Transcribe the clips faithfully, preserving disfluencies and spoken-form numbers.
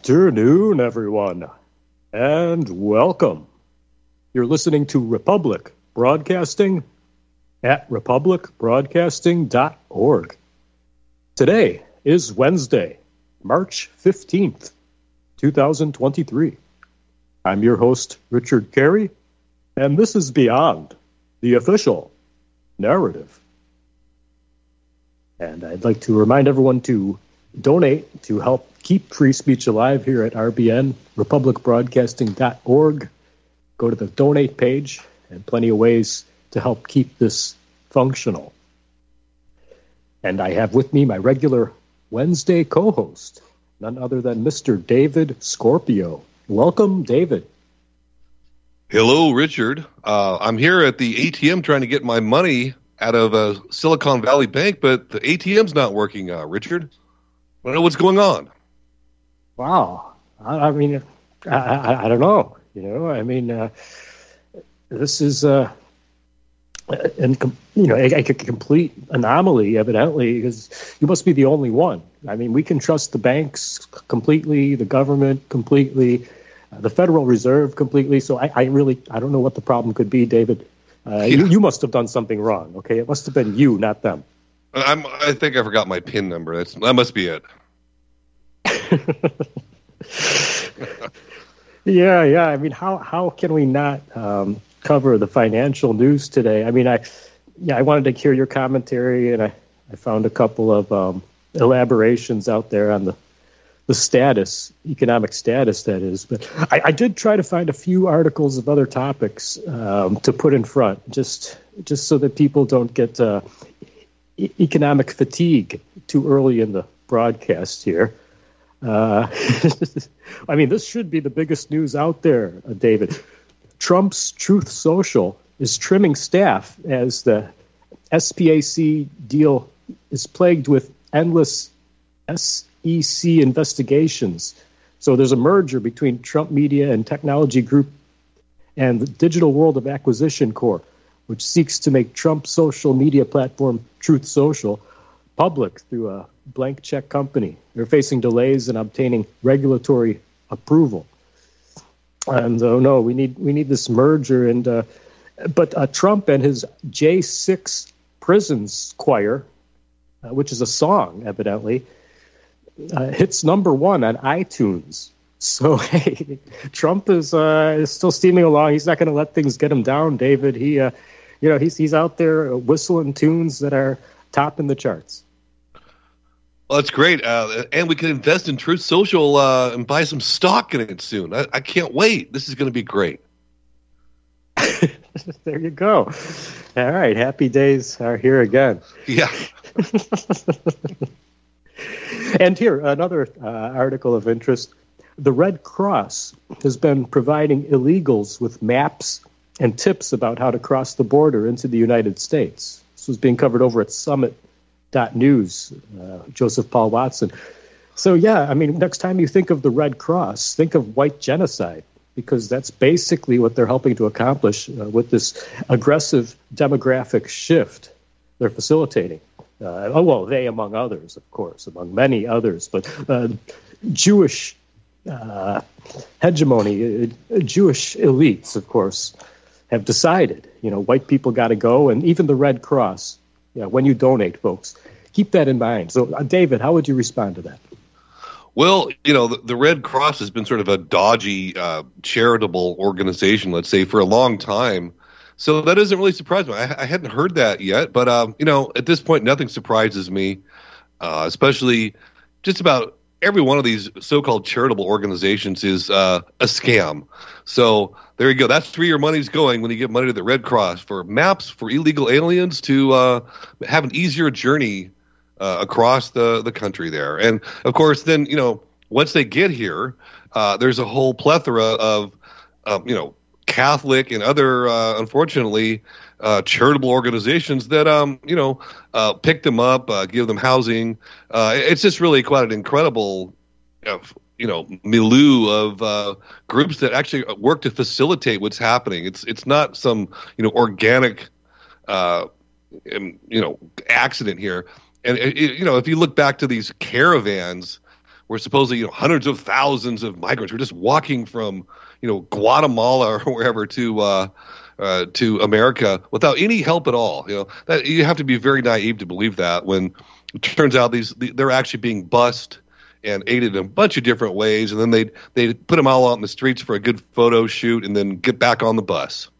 afternoon, everyone, and welcome. You're listening to Republic Broadcasting at republic broadcasting dot org. Today is Wednesday, March fifteenth, twenty twenty-three. I'm your host, Richard Carey, and this is Beyond the Official Narrative. And I'd like to remind everyone to donate to help keep free speech alive here at R B N, republic broadcasting dot org. Go to the donate page, and plenty of ways to help keep this functional. And I have with me my regular Wednesday co-host, none other than Mister David Scorpio. Welcome, David. Hello, Richard. Uh, I'm here at the A T M trying to get my money out of uh, Silicon Valley Bank, but the A T M's not working, uh, Richard. I don't know what's going on. Wow. I, I mean, I, I, I don't know. You know, I mean, uh, this is, uh, an, you know, a, a complete anomaly, evidently, because you must be the only one. I mean, we can trust the banks completely, the government completely, uh, the Federal Reserve completely. So I, I really, I don't know what the problem could be, David. Uh, yeah. you, you must have done something wrong, okay? It must have been you, not them. I'm, I think I forgot my PIN number. That's, that must be it. yeah, yeah. I mean, how how can we not um, cover the financial news today? I mean, I yeah, I wanted to hear your commentary, and I, I found a couple of um, elaborations out there on the the status, economic status, that is. But I, I did try to find a few articles of other topics um, to put in front, just just so that people don't get uh, e- economic fatigue too early in the broadcast here. Uh, I mean, this should be the biggest news out there, uh, David. Trump's Truth Social is trimming staff as the S P A C deal is plagued with endless S E C investigations. So there's a merger between Trump Media and Technology Group and the Digital World of Acquisition Corp, which seeks to make Trump's social media platform Truth Social public through a blank check company. They're facing delays in obtaining regulatory approval. And oh no, we need we need this merger. And uh, but uh, Trump and his J six Prisons Choir, uh, which is a song, evidently, uh, hits number one on iTunes. So hey, Trump is uh, is still steaming along. He's not going to let things get him down, David. He, uh, you know, he's he's out there whistling tunes that are topping the charts. Well, that's great. Uh, and we can invest in Truth Social uh, and buy some stock in it soon. I, I can't wait. This is going to be great. There you go. All right. Happy days are here again. Yeah. And here, another uh, article of interest. The Red Cross has been providing illegals with maps and tips about how to cross the border into the United States. This was being covered over at Summit Dot news, uh, Joseph Paul Watson. So, yeah, I mean, next time you think of the Red Cross, think of white genocide, because that's basically what they're helping to accomplish uh, with this aggressive demographic shift they're facilitating. Uh, oh, well, they among others, of course, among many others, but uh, Jewish uh, hegemony, uh, Jewish elites, of course, have decided, you know, white people got to go, and even the Red Cross. Yeah, when you donate, folks, keep that in mind. So, uh, David, how would you respond to that? Well, you know, the, the Red Cross has been sort of a dodgy, uh, charitable organization, let's say, for a long time. So that doesn't really surprise me. I, I hadn't heard that yet. But, um, you know, at this point, nothing surprises me, uh, especially just about every one of these so-called charitable organizations is uh, a scam. So there you go. That's where your money's going when you give money to the Red Cross for maps for illegal aliens to uh, have an easier journey uh, across the, the country there. And, of course, then, you know, once they get here, uh, there's a whole plethora of, um, you know, Catholic and other, uh, unfortunately, uh, charitable organizations that, um, you know, uh, pick them up, uh, give them housing. Uh, it's just really quite an incredible, uh, you know, milieu of uh, groups that actually work to facilitate what's happening. It's it's not some, you know, organic, uh, you know, accident here. And, it, you know, if you look back to these caravans where supposedly, you know, hundreds of thousands of migrants were just walking from, you know, Guatemala or wherever to uh, uh, to America without any help at all. You know, that you have to be very naive to believe that, when it turns out these they're actually being bussed and aided in a bunch of different ways, and then they they put them all out in the streets for a good photo shoot, and then get back on the bus.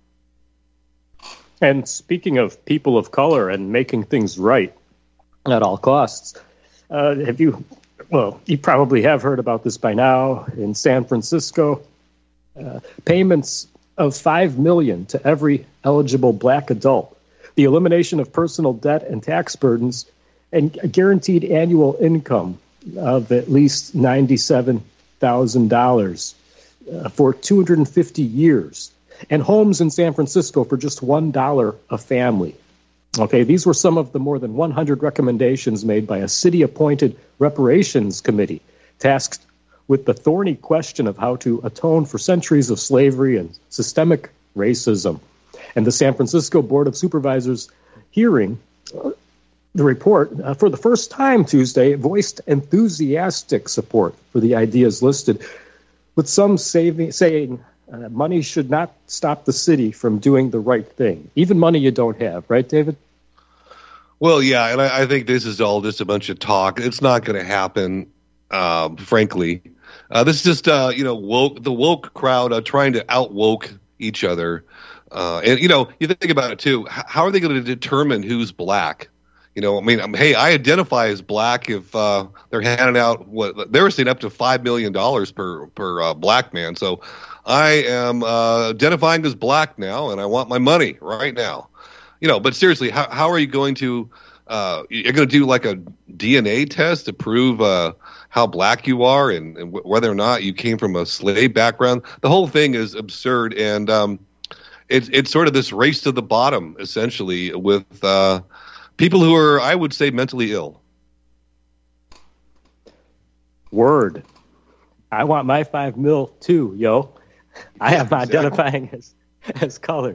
And speaking of people of color and making things right at all costs, uh, have you? Well, you probably have heard about this by now. In San Francisco, uh, payments of five million dollars to every eligible black adult, the elimination of personal debt and tax burdens, and a guaranteed annual income of at least ninety-seven thousand dollars uh, for two hundred fifty years, and homes in San Francisco for just one dollar a family. Okay, these were some of the more than one hundred recommendations made by a city-appointed reparations committee tasked with the thorny question of how to atone for centuries of slavery and systemic racism. And the San Francisco Board of Supervisors hearing uh, the report, uh, for the first time Tuesday, voiced enthusiastic support for the ideas listed, with some saving, saying uh, money should not stop the city from doing the right thing, even money you don't have. Right, David? Well, yeah, and I, I think this is all just a bunch of talk. It's not going to happen, um, frankly. Uh, this is just, uh, you know, woke, the woke crowd uh, trying to out-woke each other. Uh, and, you know, you think about it, too. H- how are they going to determine who's black? You know, I mean, um, hey, I identify as black if uh, they're handing out what they were saying up to five million dollars per per uh, black man. So I am uh, identifying as black now, and I want my money right now. You know, but seriously, how how are you going to uh, you're going to do like a D N A test to prove uh, how black you are and, and w- whether or not you came from a slave background? The whole thing is absurd, and um, it's it's sort of this race to the bottom, essentially, with uh, people who are, I would say, mentally ill. Word. I want my five mil too, yo. I am Exactly. identifying as as colored.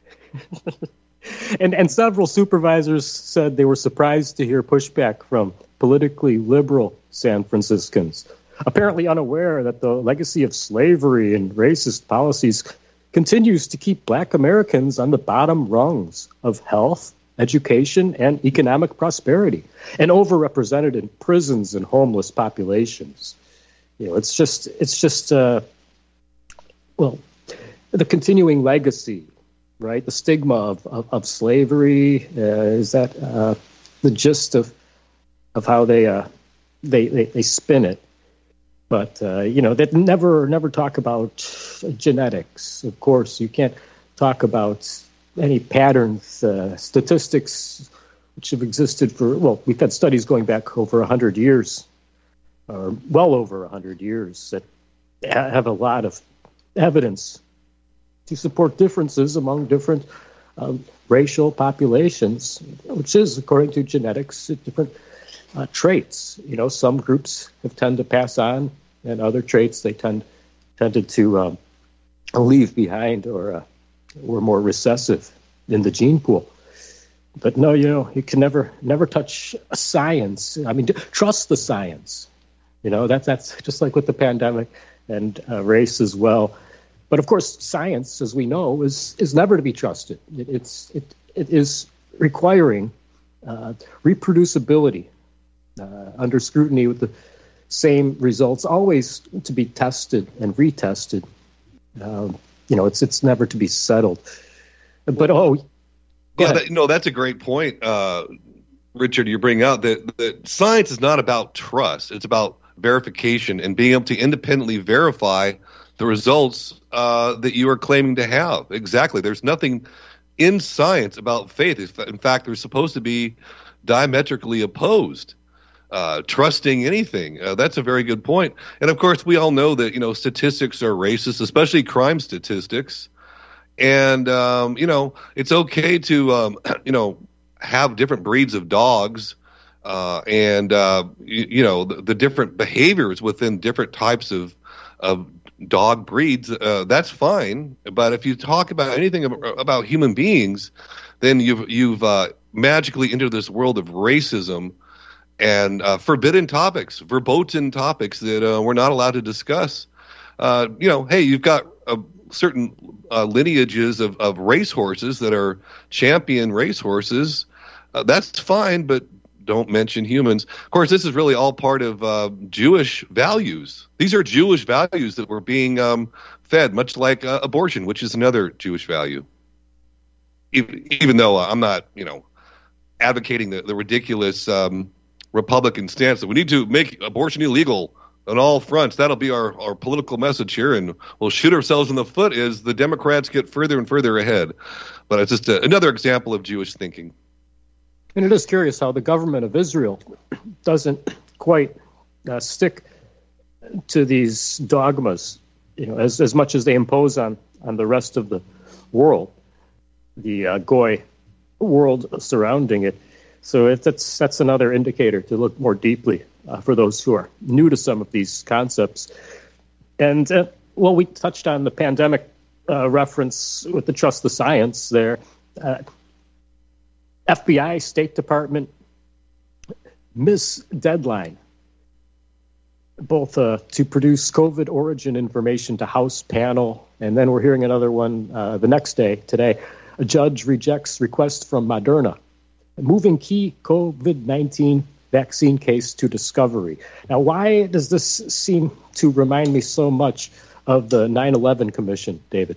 and and several supervisors said they were surprised to hear pushback from politically liberal San Franciscans, apparently unaware that the legacy of slavery and racist policies continues to keep black Americans on the bottom rungs of health, education, and economic prosperity, and overrepresented in prisons and homeless populations. You know, it's just, it's just, uh, well, the continuing legacy, right? The stigma of of, of slavery uh, is that uh, the gist of of how they uh, they, they they spin it. But uh, you know, they never never talk about genetics. Of course, you can't talk about any patterns, uh, statistics, which have existed for, well, we've had studies going back over one hundred years, or well over one hundred years, that have a lot of evidence to support differences among different um, racial populations, which is, according to genetics, different uh, traits. You know, some groups have tend to pass on, and other traits they tend tended to um, leave behind, or uh, were more recessive in the gene pool. But no, you know, you can never never touch science. I mean, trust the science. You know, that's that's just like with the pandemic and uh, race as well. But of course, science, as we know, is is never to be trusted. It, it's it it is requiring uh, reproducibility uh, under scrutiny with the same results, always to be tested and retested. Um, you know, it's it's never to be settled. But oh, yeah, that, no, that's a great point, uh, Richard. You bring out that that science is not about trust; it's about verification and being able to independently verify the results uh, that you are claiming to have. Exactly. There's nothing in science about faith. In fact, they're supposed to be diametrically opposed. Uh, trusting anything. Uh, that's a very good point. And of course, we all know that, you know, statistics are racist, especially crime statistics. And, um, you know, it's okay to, um, you know, have different breeds of dogs uh, and, uh, you, you know, the, the different behaviors within different types of, of dog breeds. Uh, that's fine. But if you talk about anything about human beings, then you've, you've uh, magically entered this world of racism. and uh, forbidden topics, verboten topics that uh, we're not allowed to discuss. Uh, you know, hey, you've got a certain uh, lineages of, of racehorses that are champion racehorses. Uh, that's fine, but don't mention humans. Of course, this is really all part of uh, Jewish values. These are Jewish values that were being um, fed, much like uh, abortion, which is another Jewish value. Even, even though uh, I'm not, you know, advocating the, the ridiculous um, Republican stance that we need to make abortion illegal on all fronts. That'll be our, our political message here, and we'll shoot ourselves in the foot as the Democrats get further and further ahead. But it's just a, another example of Jewish thinking. And it is curious how the government of Israel doesn't quite uh, stick to these dogmas, you know, as, as much as they impose on, on the rest of the world, the uh, Goy world surrounding it. So it, that's that's another indicator to look more deeply uh, for those who are new to some of these concepts. And, uh, well, we touched on the pandemic uh, reference with the Trust the Science there. Uh, F B I, State Department, miss deadline, both uh, to produce COVID origin information to House panel, and then we're hearing another one uh, the next day, today. A judge rejects request from Moderna, moving key COVID nineteen vaccine case to discovery. Now, why does this seem to remind me so much of the nine eleven Commission, David?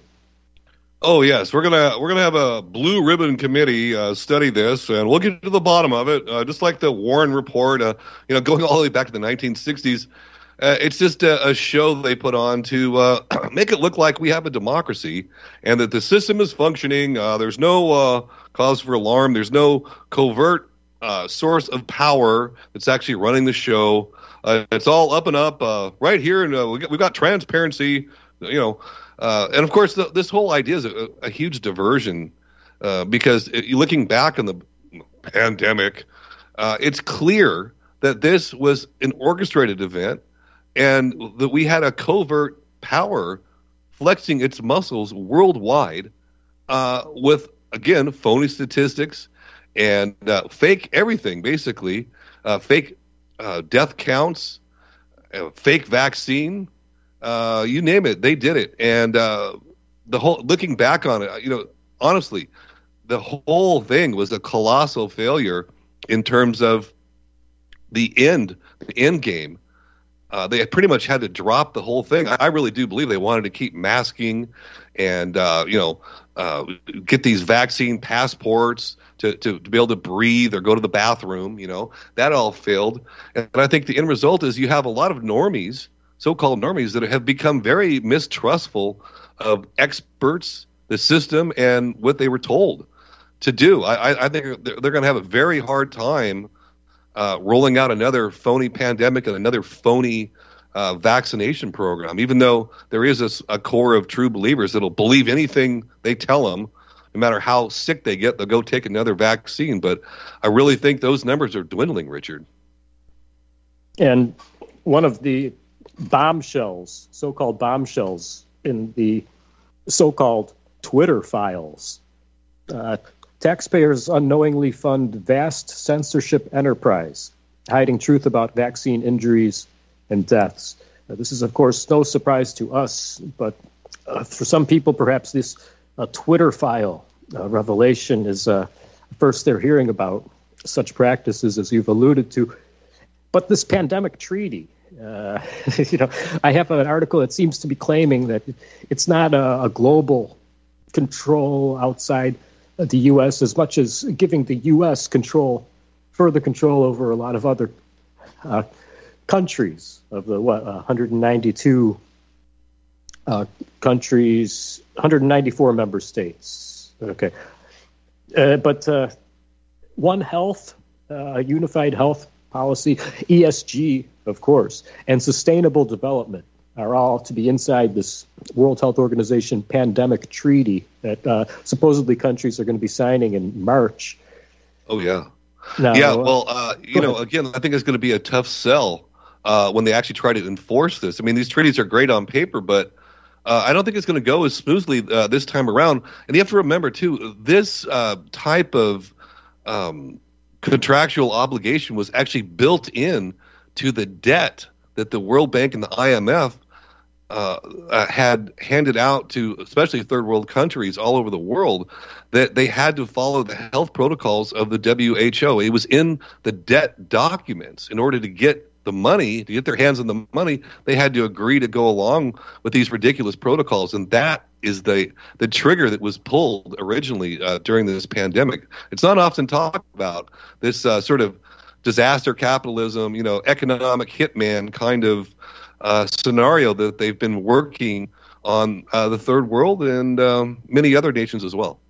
Oh yes, we're gonna we're gonna have a blue ribbon committee uh, study this, and we'll get to the bottom of it. Uh, just like the Warren Report, uh, you know, going all the way back to the nineteen sixties. Uh, it's just a, a show they put on to uh, make it look like we have a democracy and that the system is functioning. Uh, there's no uh, cause for alarm. There's no covert uh, source of power that's actually running the show. Uh, it's all up and up uh, right here, and uh, we got, we've got transparency. You know, uh, and of course, the, this whole idea is a, a huge diversion uh, because it, looking back on the pandemic, uh, it's clear that this was an orchestrated event. And that we had a covert power flexing its muscles worldwide uh, with, again, phony statistics and uh, fake everything, basically. Uh, fake uh, death counts, uh, fake vaccine, uh, you name it, they did it. And uh, the whole, looking back on it, you know, honestly, the whole thing was a colossal failure in terms of the end, the end game. Uh, they pretty much had to drop the whole thing. I, I really do believe they wanted to keep masking and, uh, you know, uh, get these vaccine passports to, to, to be able to breathe or go to the bathroom. You know, that all failed. And I think the end result is you have a lot of normies, so-called normies, that have become very mistrustful of experts, the system, and what they were told to do. I, I think they're, they're going to have a very hard time Uh, rolling out another phony pandemic and another phony uh, vaccination program, even though there is a, a core of true believers that'll believe anything they tell them, no matter how sick they get, they'll go take another vaccine. But I really think those numbers are dwindling, Richard. And one of the bombshells, so-called bombshells in the so-called Twitter files, uh, taxpayers unknowingly fund vast censorship enterprise, hiding truth about vaccine injuries and deaths. Uh, this is, of course, no surprise to us, but uh, for some people, perhaps this uh, Twitter file uh, revelation is uh, first they're hearing about such practices as you've alluded to. But this pandemic treaty, uh, you know, I have an article that seems to be claiming that it's not a, a global control outside the U S as much as giving the U S control, further control over a lot of other uh, countries of the what uh, one hundred ninety-two uh, countries, one hundred ninety-four member states. Okay, uh, but uh, One Health, uh, unified health policy, E S G, of course, and sustainable development are all to be inside this World Health Organization pandemic treaty that uh, supposedly countries are going to be signing in March. Oh, yeah. Now, yeah, well, uh, you know, ahead. again, I think it's going to be a tough sell uh, when they actually try to enforce this. I mean, these treaties are great on paper, but uh, I don't think it's going to go as smoothly uh, this time around. And you have to remember, too, this uh, type of um, contractual obligation was actually built in to the debt that the World Bank and the I M F uh, uh, had handed out to especially third world countries all over the world, that they had to follow the health protocols of the W H O. It was in the debt documents. In order to get the money, to get their hands on the money, they had to agree to go along with these ridiculous protocols. And that is the the trigger that was pulled originally uh, during this pandemic. It's not often talked about, this uh, sort of disaster capitalism, you know, economic hitman kind of uh, scenario that they've been working on uh, the third world and um, many other nations as well.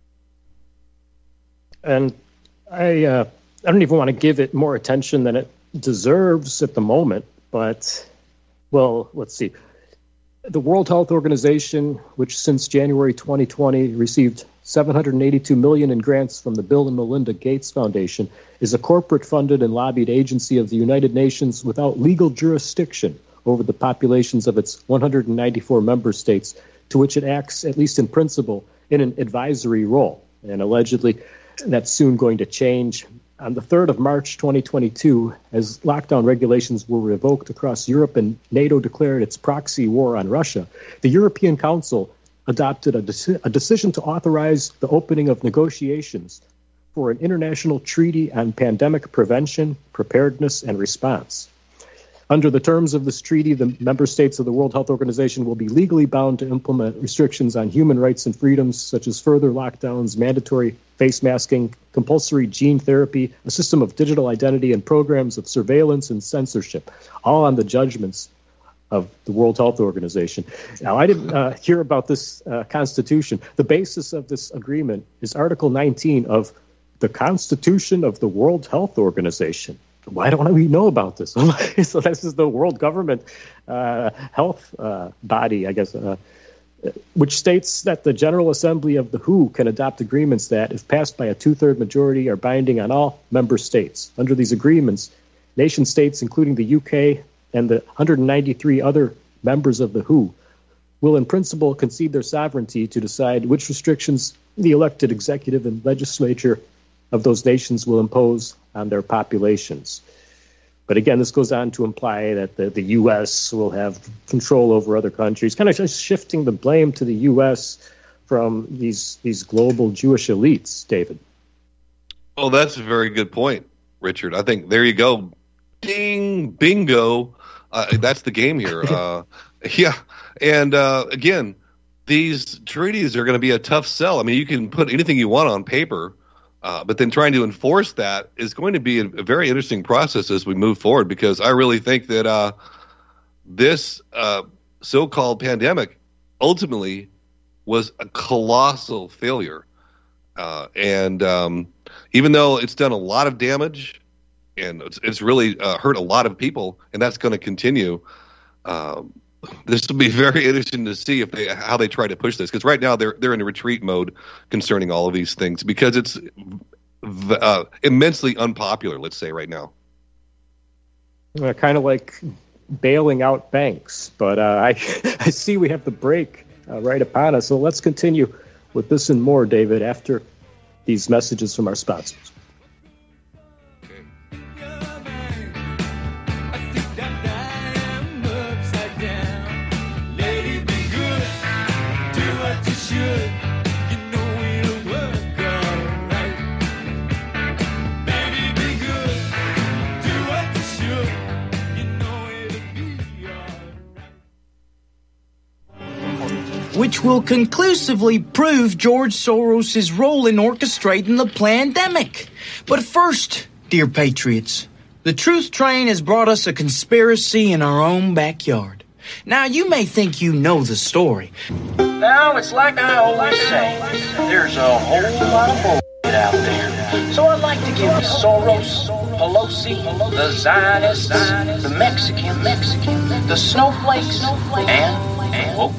And I, uh, I don't even want to give it more attention than it deserves at the moment, but, well, let's see. The World Health Organization, which since January twenty twenty received seven hundred eighty-two million dollars in grants from the Bill and Melinda Gates Foundation, is a corporate-funded and lobbied agency of the United Nations without legal jurisdiction over the populations of its one hundred ninety-four member states, to which it acts, at least in principle, in an advisory role. And allegedly, that's soon going to change. On the third of March twenty twenty-two, as lockdown regulations were revoked across Europe and NATO declared its proxy war on Russia, the European Council adopted a, deci- a decision to authorize the opening of negotiations for an international treaty on pandemic prevention, preparedness, and response. Under the terms of this treaty, the member states of the World Health Organization will be legally bound to implement restrictions on human rights and freedoms, such as further lockdowns, mandatory face masking, compulsory gene therapy, a system of digital identity, and programs of surveillance and censorship, all on the judgments of the World Health Organization. Now, I didn't uh, hear about this uh, constitution. The basis of this agreement is Article nineteen of the Constitution of the World Health Organization. Why don't we know about this? So this is the world government uh, health uh, body, I guess, uh, which states that the General Assembly of the W H O can adopt agreements that, if passed by a two-third majority, are binding on all member states. Under these agreements, nation states, including the U K and the one hundred ninety-three other members of the W H O, will in principle concede their sovereignty to decide which restrictions the elected executive and legislature of those nations will impose on their populations. But again, this goes on to imply that the, the U S will have control over other countries, kind of just shifting the blame to the U S from these these global Jewish elites, David. Oh, that's a very good point, Richard. I think there you go. Ding, bingo. Uh, that's the game here. Uh, yeah. And uh, again, these treaties are going to be a tough sell. I mean, you can put anything you want on paper, Uh, but then trying to enforce that is going to be a, a very interesting process as we move forward, because I really think that uh, this uh, so-called pandemic ultimately was a colossal failure. Uh, and um, even though it's done a lot of damage and it's, it's really uh, hurt a lot of people, and that's going to continue, um, this will be very interesting to see if they how they try to push this, because right now they're they're in a retreat mode concerning all of these things, because it's uh, immensely unpopular, let's say, right now. Uh, kind of like bailing out banks, but uh, I I see we have the break uh, right upon us, so let's continue with this and more, David, after these messages from our sponsors. Which will conclusively prove George Soros' role in orchestrating the pandemic. But first, dear patriots, the truth train has brought us a conspiracy in our own backyard. Now, you may think you know the story. Now, it's like I always say, there's a whole lot of bullshit out there. So I'd like to give you Soros, Pelosi, the Zionists, the Mexican, Mexican, the snowflakes, and... Oh.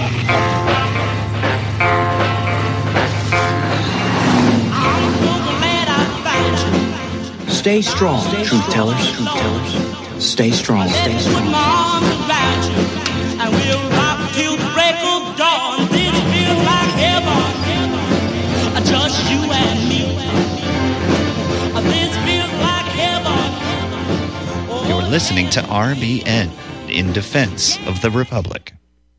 Stay strong, truth tellers. Truth tellers. Stay strong. Stay strong. And we'll rock till the break of dawn. This feels like heaven. Just you and me. listening to R B N, in defense of the Republic.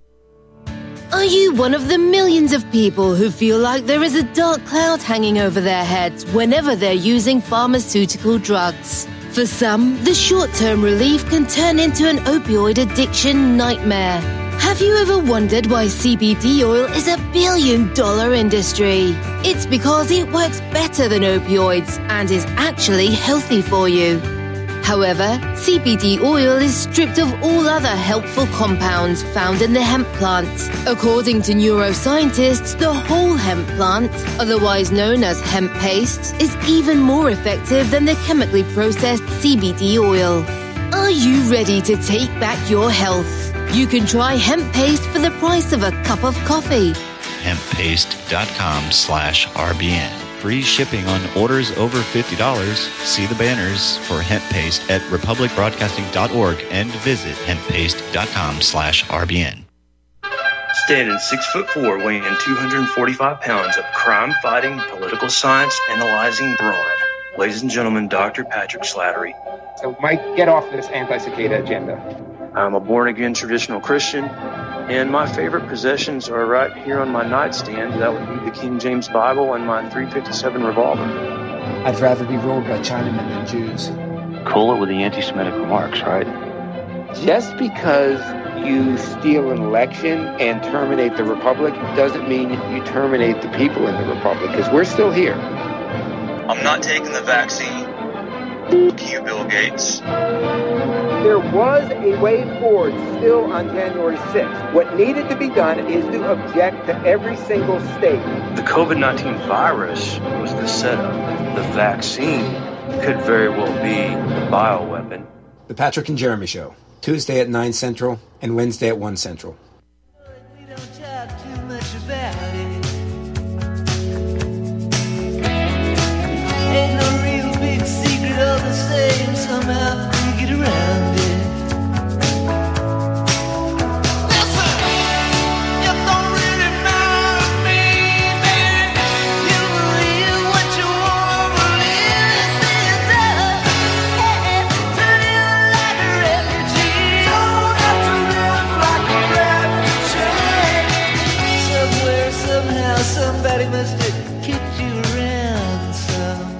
Are you one of the millions of people who feel like there is a dark cloud hanging over their heads whenever they're using pharmaceutical drugs? For some, the short-term relief can turn into an opioid addiction nightmare. Have you ever wondered why C B D oil is a billion-dollar industry? It's because it works better than opioids and is actually healthy for you. However, C B D oil is stripped of all other helpful compounds found in the hemp plant. According to neuroscientists, the whole hemp plant, otherwise known as hemp paste, is even more effective than the chemically processed C B D oil. Are you ready to take back your health? You can try hemp paste for the price of a cup of coffee. hemppaste.com slash RBN. Free shipping on orders over fifty dollars. See the banners for hemp paste at republic broadcasting dot org and visit hemppaste.com slash RBN. Standing six foot four, weighing two hundred forty-five pounds of crime-fighting, political science analyzing brawn. Ladies and gentlemen, Doctor Patrick Slattery. So, Mike, get off this anti-cicada agenda. I'm a born-again traditional Christian, and my favorite possessions are right here on my nightstand. That would be the King James Bible and my three fifty-seven revolver. I'd rather be ruled by Chinamen than Jews. Cool it with the anti-Semitic remarks, right? Just because you steal an election and terminate the Republic doesn't mean you terminate the people in the Republic, because we're still here. I'm not taking the vaccine. Fuck you, Bill Gates. There was a way forward still on January sixth. What needed to be done is to object to every single state. The COVID nineteen virus was the setup. The vaccine could very well be the bioweapon. The Patrick and Jeremy Show, Tuesday at nine Central and Wednesday at one Central. We don't talk too much about it. Ain't no real big secret, all the same, somehow we get around it. Listen, it don't really matter to me, baby. You believe what you want to believe. It's up, hey, turn you like a refugee. Don't have to live like a refugee. Somewhere, somehow, somebody must have kicked you around some.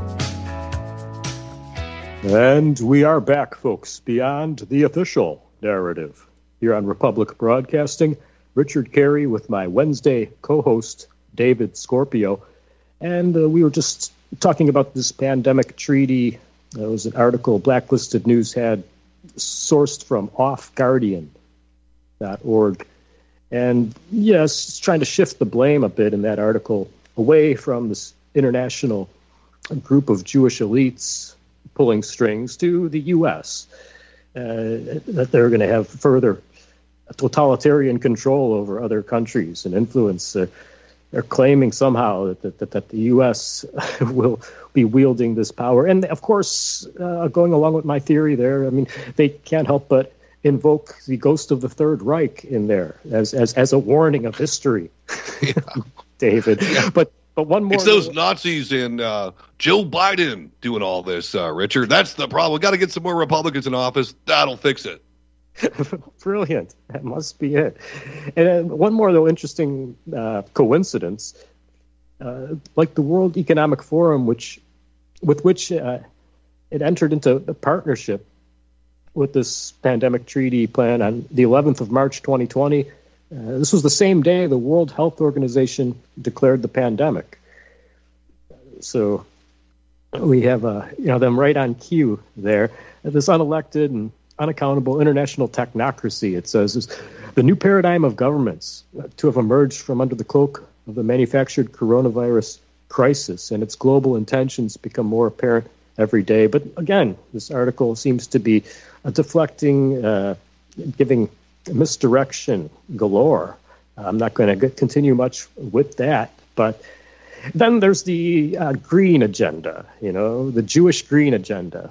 And we are back, folks, beyond the official narrative. Here on Republic Broadcasting, Richard Carey with my Wednesday co-host, David Scorpio. And uh, we were just talking about this pandemic treaty. There was an article Blacklisted News had sourced from off guardian dot org. And yes, it's trying to shift the blame a bit in that article away from this international group of Jewish elites pulling strings to the U S, uh, that they're going to have further totalitarian control over other countries and influence. Uh, they're claiming somehow that, that, that the U S will be wielding this power. And, of course, uh, going along with my theory there, I mean, they can't help but invoke the ghost of the Third Reich in there as as, as a warning of history, yeah. David. Yeah. But But one more. It's those Nazis and uh, Joe Biden doing all this, uh, Richard. That's the problem. We got to get some more Republicans in office. That'll fix it. Brilliant. That must be it. And uh, one more, though, interesting uh, coincidence. Uh, like the World Economic Forum, which with which uh, it entered into a partnership with this pandemic treaty plan on the eleventh of March, twenty twenty. Uh, this was the same day the World Health Organization declared the pandemic. So we have uh, you know them right on cue there. This unelected and unaccountable international technocracy, it says, is the new paradigm of governments to have emerged from under the cloak of the manufactured coronavirus crisis, and its global intentions become more apparent every day. But again, this article seems to be uh, deflecting, uh, giving misdirection galore. I'm not going to continue much with that, but then there's the uh, green agenda, you know, the Jewish green agenda.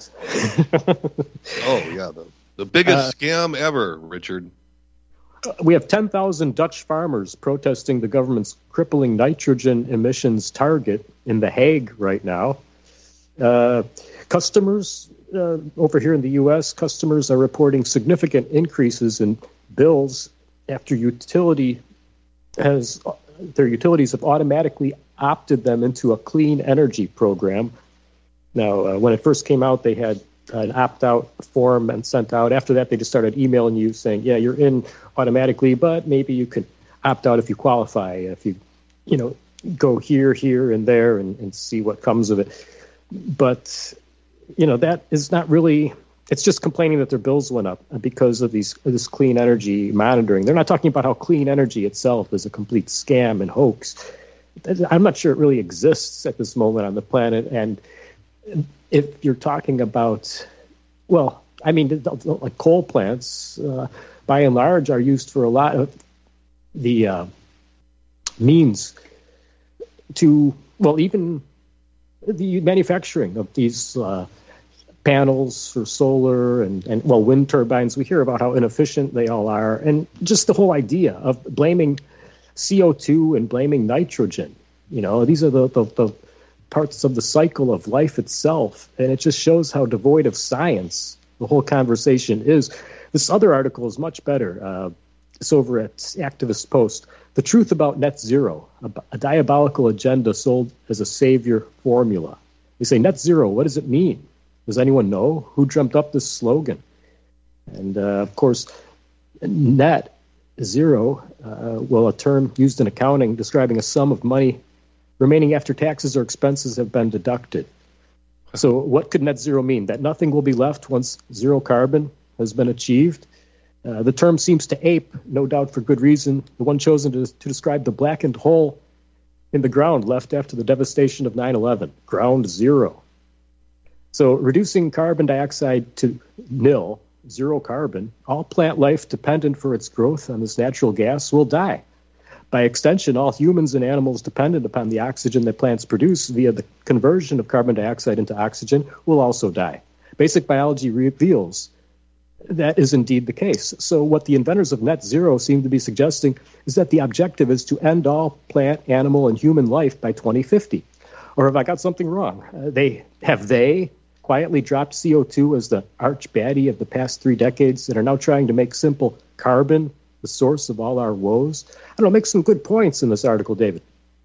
Oh, yeah, the, the biggest uh, scam ever, Richard. We have ten thousand Dutch farmers protesting the government's crippling nitrogen emissions target in The Hague right now. Uh, customers uh, over here in the U S, customers are reporting significant increases in bills after utility has their utilities have automatically opted them into a clean energy program. Now, uh, when it first came out, they had an opt-out form and sent out. After that, they just started emailing you saying, yeah, you're in automatically, but maybe you could opt out if you qualify, if you, you know, go here, here, and there and, and see what comes of it. But, you know, that is not really, it's just complaining that their bills went up because of these this clean energy monitoring. They're not talking about how clean energy itself is a complete scam and hoax. I'm not sure it really exists at this moment on the planet. And if you're talking about, well, I mean, like coal plants, uh, by and large, are used for a lot of the uh, means to, well, even the manufacturing of these uh, panels for solar and, and, well, wind turbines. We hear about how inefficient they all are. And just the whole idea of blaming C O two and blaming nitrogen. You know, these are the, the, the parts of the cycle of life itself. And it just shows how devoid of science the whole conversation is. This other article is much better. Uh, it's over at Activist Post. The Truth About Net Zero, a, a diabolical agenda sold as a savior formula. They say, net zero, what does it mean? Does anyone know? Who dreamt up this slogan? And, uh, of course, net zero, uh, well, a term used in accounting describing a sum of money remaining after taxes or expenses have been deducted. So what could net zero mean? That nothing will be left once zero carbon has been achieved? Uh, the term seems to ape, no doubt for good reason, the one chosen to, to describe the blackened hole in the ground left after the devastation of nine eleven, ground zero. So reducing carbon dioxide to nil, zero carbon, all plant life dependent for its growth on this natural gas will die. By extension, all humans and animals dependent upon the oxygen that plants produce via the conversion of carbon dioxide into oxygen will also die. Basic biology reveals that is indeed the case. So what the inventors of net zero seem to be suggesting is that the objective is to end all plant, animal, and human life by twenty fifty. Or have I got something wrong? Uh, they have they quietly dropped C O two as the arch baddie of the past three decades and are now trying to make simple carbon the source of all our woes? I don't know, make some good points in this article, David.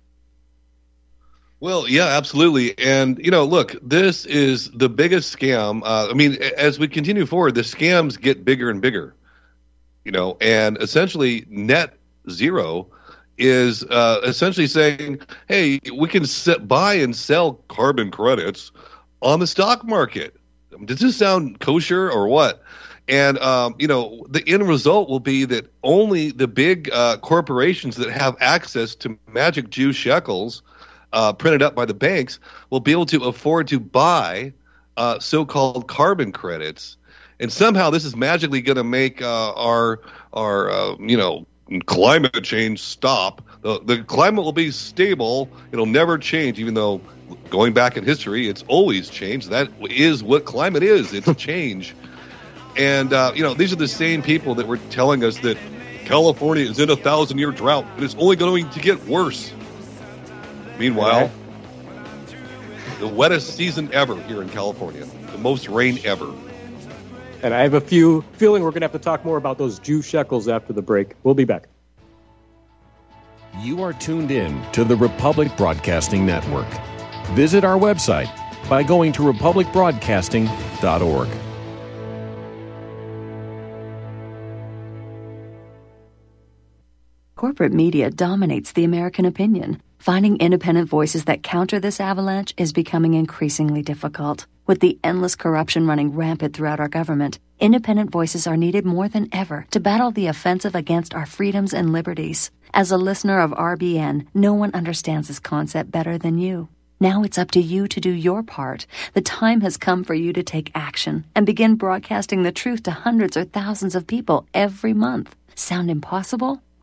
Well, yeah, absolutely. And, you know, look, this is the biggest scam. Uh, I mean, as we continue forward, the scams get bigger and bigger, you know, and essentially net zero is uh, essentially saying, hey, we can set, buy and sell carbon credits on the stock market. Does this sound kosher or what? And, um, you know, the end result will be that only the big uh, corporations that have access to magic Jew shekels uh, printed up by the banks will be able to afford to buy uh, so-called carbon credits. And somehow this is magically going to make uh, our, our uh, you know, climate change stop. The, the climate will be stable. It'll never change, even though going back in history, it's always changed. That is what climate is. It's change. And, uh, you know, these are the same people that were telling us that California is in a thousand-year drought, and it's only going to get worse. Meanwhile, the wettest season ever here in California, the most rain ever. And I have a few feeling we're going to have to talk more about those Jew shekels after the break. We'll be back. You are tuned in to the Republic Broadcasting Network. Visit our website by going to republic broadcasting dot org. Corporate media dominates the American opinion. Finding independent voices that counter this avalanche is becoming increasingly difficult. With the endless corruption running rampant throughout our government, independent voices are needed more than ever to battle the offensive against our freedoms and liberties. As a listener of R B N, no one understands this concept better than you. Now it's up to you to do your part. The time has come for you to take action and begin broadcasting the truth to hundreds or thousands of people every month. Sound impossible?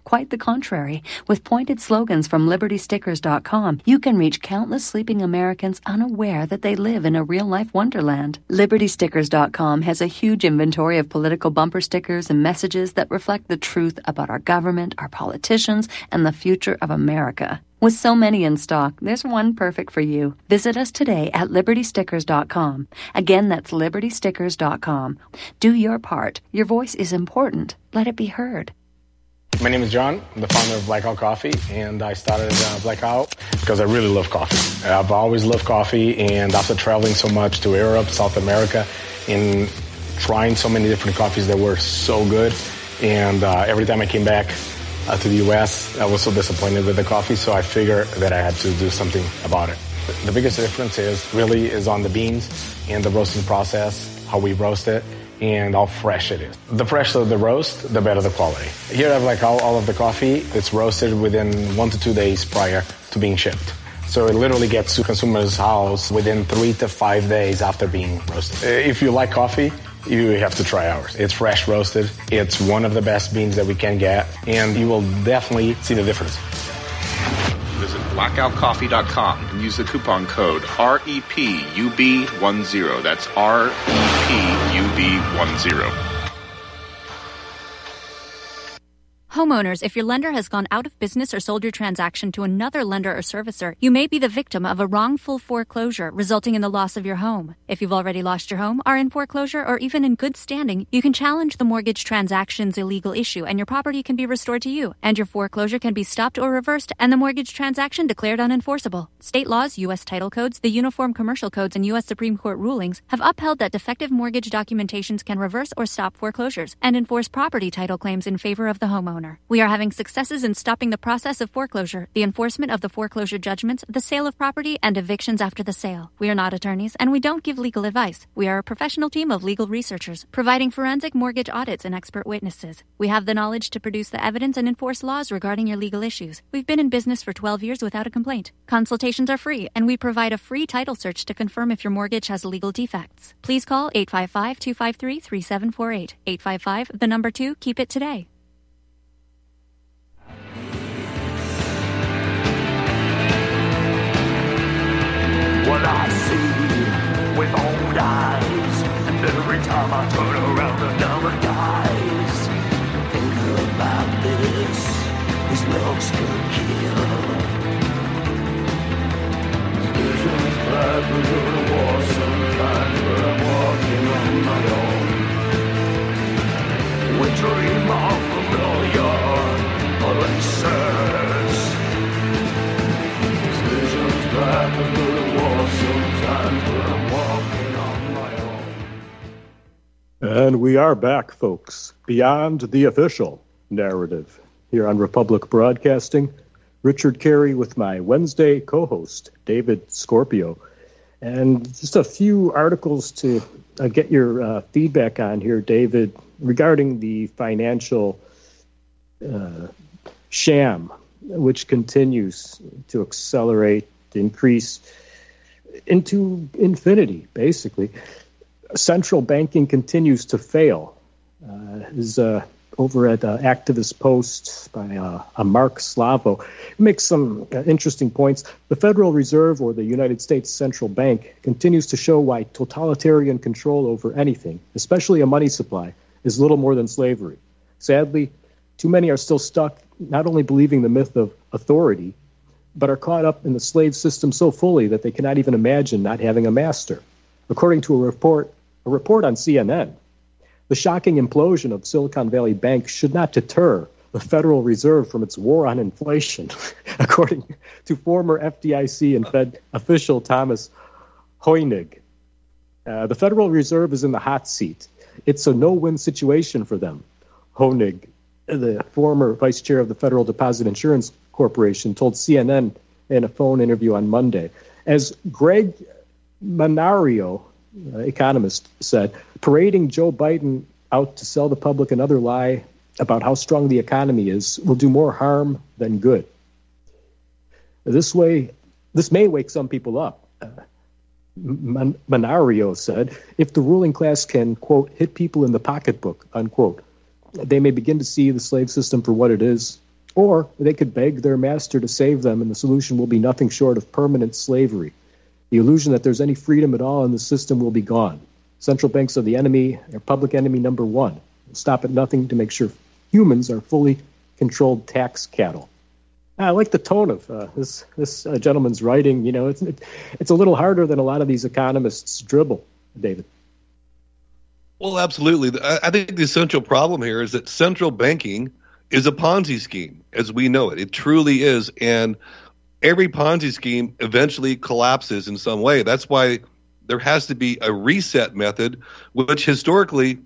Quite the contrary. With pointed slogans from Liberty Stickers dot com, you can reach countless sleeping Americans unaware that they live in a real-life wonderland. Liberty Stickers dot com has a huge inventory of political bumper stickers and messages that reflect the truth about our government, our politicians, and the future of America. With so many in stock, there's one perfect for you. Visit us today at Liberty Stickers dot com. Again, that's Liberty Stickers dot com. Do your part. Your voice is important. Let it be heard. My name is John. I'm the founder of Blackout Coffee, and I started uh, Blackout because I really love coffee. I've always loved coffee, and after traveling so much to Europe, South America, and trying so many different coffees that were so good, and uh, every time I came back uh, to the U S, I was so disappointed with the coffee, so I figured that I had to do something about it. The biggest difference is really is on the beans and the roasting process, how we roast it, and how fresh it is. The fresher the roast, the better the quality. Here I have like all, all of the coffee. It's roasted within one to two days prior to being shipped. So it literally gets to consumers' house within three to five days after being roasted. If you like coffee, you have to try ours. It's fresh roasted. It's one of the best beans that we can get, and you will definitely see the difference. Visit blackout coffee dot com and use the coupon code R E P U B ten. That's R E P U B ten. Homeowners, if your lender has gone out of business or sold your transaction to another lender or servicer, you may be the victim of a wrongful foreclosure resulting in the loss of your home. If you've already lost your home, are in foreclosure, or even in good standing, you can challenge the mortgage transaction's illegal issue and your property can be restored to you, and your foreclosure can be stopped or reversed and the mortgage transaction declared unenforceable. State laws, U S title codes, the Uniform Commercial Codes, and U S Supreme Court rulings have upheld that defective mortgage documentations can reverse or stop foreclosures and enforce property title claims in favor of the homeowner. We are having successes in stopping the process of foreclosure, the enforcement of the foreclosure judgments, the sale of property, and evictions after the sale. We are not attorneys, and we don't give legal advice. We are a professional team of legal researchers, providing forensic mortgage audits and expert witnesses. We have the knowledge to produce the evidence and enforce laws regarding your legal issues. We've been in business for twelve years without a complaint. Consultations are free, and we provide a free title search to confirm if your mortgage has legal defects. Please call eight five five, two five three, three seven four eight. eight five five, the number two, keep it today. What I see with old eyes, and every time I turn around another dies. Think about this, this looks could kill. Visions back through the war sometimes, but I'm walking on my own. We dream of familiar places. Visions back through the war sometimes, but I'm walking on my own. And we are back, folks, beyond the official narrative here on Republic Broadcasting. Richard Carey with my Wednesday co-host, David Scorpio. And just a few articles to uh, get your uh, feedback on here, David, regarding the financial uh, sham, which continues to accelerate, to increase into infinity, basically. Central banking continues to fail. Uh, is uh, over at uh, Activist Post by uh, uh, Mark Slavo. It makes some uh, interesting points. The Federal Reserve, or the United States Central Bank, continues to show why totalitarian control over anything, especially a money supply, is little more than slavery. Sadly, too many are still stuck not only believing the myth of authority, but are caught up in the slave system so fully that they cannot even imagine not having a master. According to a report, a report on C N N, the shocking implosion of Silicon Valley Bank should not deter the Federal Reserve from its war on inflation, according to former F D I C and Fed official Thomas Hoenig. Uh, the Federal Reserve is in the hot seat. It's a no-win situation for them. Hoenig, the former vice chair of the Federal Deposit Insurance Corporation, told C N N in a phone interview on Monday. As Greg Manario, uh, economist, said, parading Joe Biden out to sell the public another lie about how strong the economy is will do more harm than good. This way, this may wake some people up. Uh, Man- Manario said, if the ruling class can, quote, hit people in the pocketbook, unquote, they may begin to see the slave system for what it is, Or they could beg their master to save them, and the solution will be nothing short of permanent slavery. The illusion that there's any freedom at all in the system will be gone. Central banks are the enemy, are public enemy number one. We'll stop at nothing to make sure humans are fully controlled tax cattle. I like the tone of uh, this this uh, gentleman's writing. You know, it's it, it's a little harder than a lot of these economists dribble, David. Well, absolutely. I, I think the essential problem here is that central banking is a Ponzi scheme, as we know it. It truly is, and every Ponzi scheme eventually collapses in some way. That's why there has to be a reset method, which historically,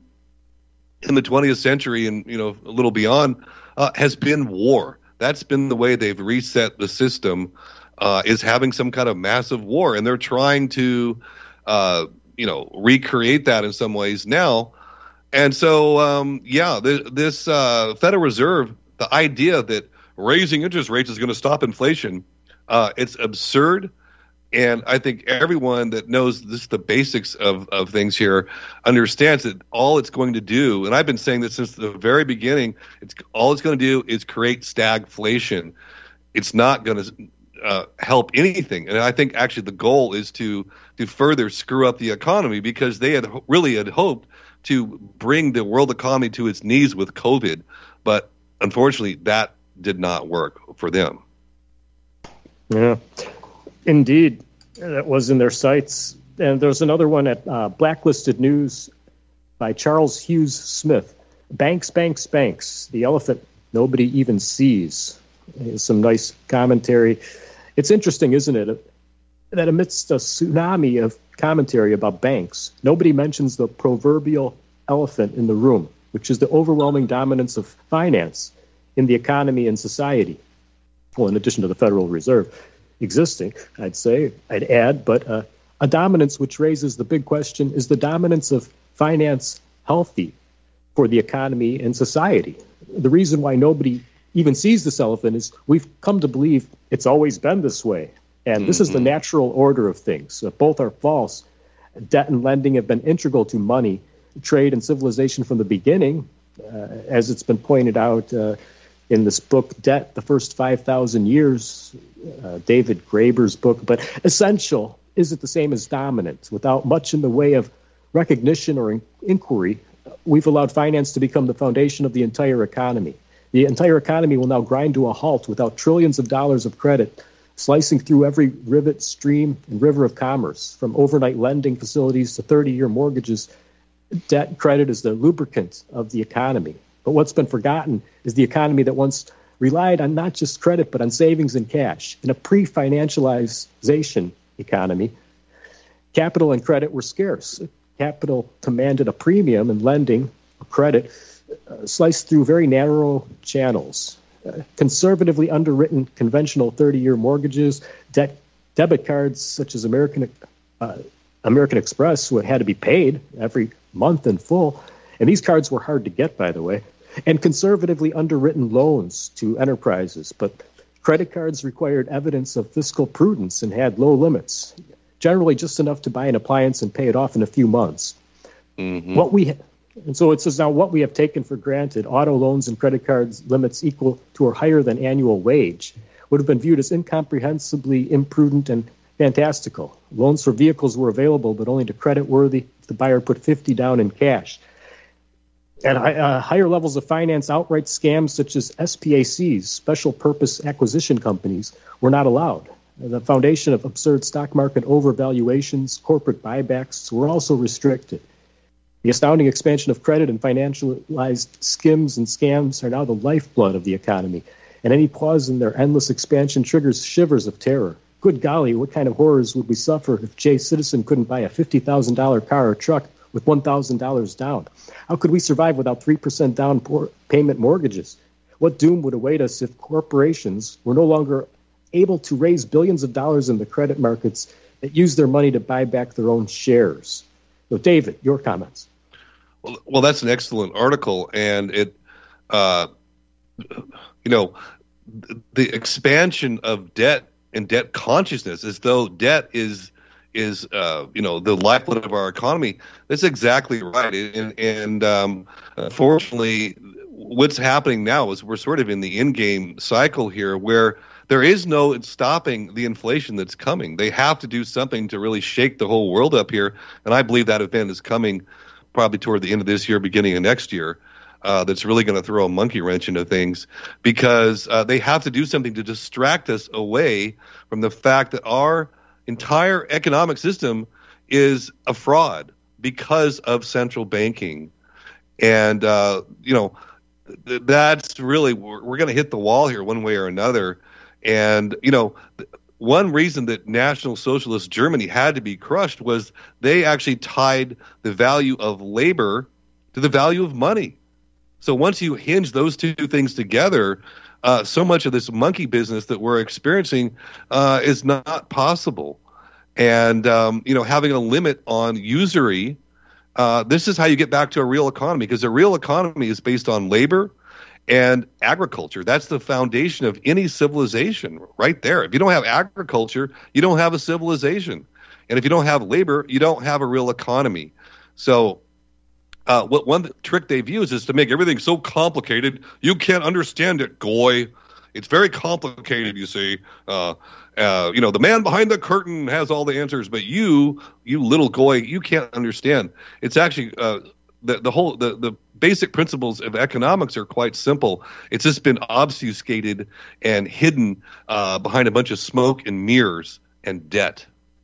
in the twentieth century and you know a little beyond, uh, has been war. That's been the way they've reset the system, uh, is having some kind of massive war. And they're trying to, uh, you know, recreate that in some ways now. And so, um, yeah, th- this uh, Federal Reserve, the idea that raising interest rates is going to stop inflation, uh, it's absurd. And I think everyone that knows this, the basics of, of things here understands that all it's going to do, and I've been saying this since the very beginning, it's all it's going to do is create stagflation. It's not going to uh, help anything. And I think actually the goal is to to further screw up the economy, because they had really had hoped to bring the world economy to its knees with COVID. But unfortunately, that did not work for them. Yeah. Indeed, that was in their sights. And there's another one at uh, Blacklisted News by Charles Hughes Smith. Banks, banks, banks. The elephant nobody even sees. Some nice commentary. It's interesting, isn't it, that amidst a tsunami of commentary about banks, nobody mentions the proverbial elephant in the room, which is the overwhelming dominance of finance in the economy and society. Well, in addition to the Federal Reserve existing, I'd say, I'd add, but uh, a dominance which raises the big question, is the dominance of finance healthy for the economy and society? The reason why nobody even sees this elephant is we've come to believe it's always been this way. And mm-hmm. this is the natural order of things. Uh, both are false. Debt and lending have been integral to money, trade, and civilization from the beginning, uh, as it's been pointed out uh, in this book, Debt, the First five thousand Years, uh, David Graeber's book. But essential isn't the same as dominant. Without much in the way of recognition or in- inquiry, we've allowed finance to become the foundation of the entire economy. The entire economy will now grind to a halt without trillions of dollars of credit slicing through every rivet, stream, and river of commerce, from overnight lending facilities to thirty-year mortgages. Debt credit is the lubricant of the economy. But what's been forgotten is the economy that once relied on not just credit, but on savings and cash. In a pre-financialization economy, capital and credit were scarce. Capital commanded a premium, and lending, credit, uh, sliced through very narrow channels. Uh, conservatively underwritten conventional thirty-year mortgages, debt, debit cards such as American uh, American Express, who had to be paid every month in full, and these cards were hard to get, by the way, and conservatively underwritten loans to enterprises. But credit cards required evidence of fiscal prudence and had low limits, generally just enough to buy an appliance and pay it off in a few months. Mm-hmm. What we And so it says now what we have taken for granted, auto loans and credit cards limits equal to or higher than annual wage, would have been viewed as incomprehensibly imprudent and fantastical. Loans for vehicles were available, but only to credit-worthy if the buyer put fifty down in cash. And uh, higher levels of finance, outright scams such as S P A Cs, special purpose acquisition companies, were not allowed. The foundation of absurd stock market overvaluations, corporate buybacks were also restricted. The astounding expansion of credit and financialized skims and scams are now the lifeblood of the economy, and any pause in their endless expansion triggers shivers of terror. Good golly, what kind of horrors would we suffer if Jay Citizen couldn't buy a fifty thousand dollars car or truck with one thousand dollars down? How could we survive without three percent down por- payment mortgages? What doom would await us if corporations were no longer able to raise billions of dollars in the credit markets that use their money to buy back their own shares? So, David, your comments. Well, well, that's an excellent article, and it, uh, you know, the expansion of debt and debt consciousness, as though debt is is uh, you know the lifeblood of our economy. That's exactly right, and and um, unfortunately, what's happening now is we're sort of in the in-game cycle here where there is no stopping the inflation that's coming. They have to do something to really shake the whole world up here, and I believe that event is coming probably toward the end of this year, beginning of next year. Uh, that's really going to throw a monkey wrench into things because uh, they have to do something to distract us away from the fact that our entire economic system is a fraud because of central banking. And, uh, you know, th- that's really, we're, we're going to hit the wall here one way or another. And, you know, th- one reason that National Socialist Germany had to be crushed was they actually tied the value of labor to the value of money. So once you hinge those two things together, uh, so much of this monkey business that we're experiencing uh, is not possible. And, um, you know, having a limit on usury, uh, this is how you get back to a real economy, because a real economy is based on labor and agriculture. That's the foundation of any civilization right there. If you don't have agriculture, you don't have a civilization. And if you don't have labor, you don't have a real economy. So Uh, what one trick they've used is to make everything so complicated you can't understand it, goy. It's very complicated, you see. Uh, uh, you know, the man behind the curtain has all the answers, but you, you little goy, you can't understand. It's actually uh, the the whole the the basic principles of economics are quite simple. It's just been obfuscated and hidden uh, behind a bunch of smoke and mirrors and debt.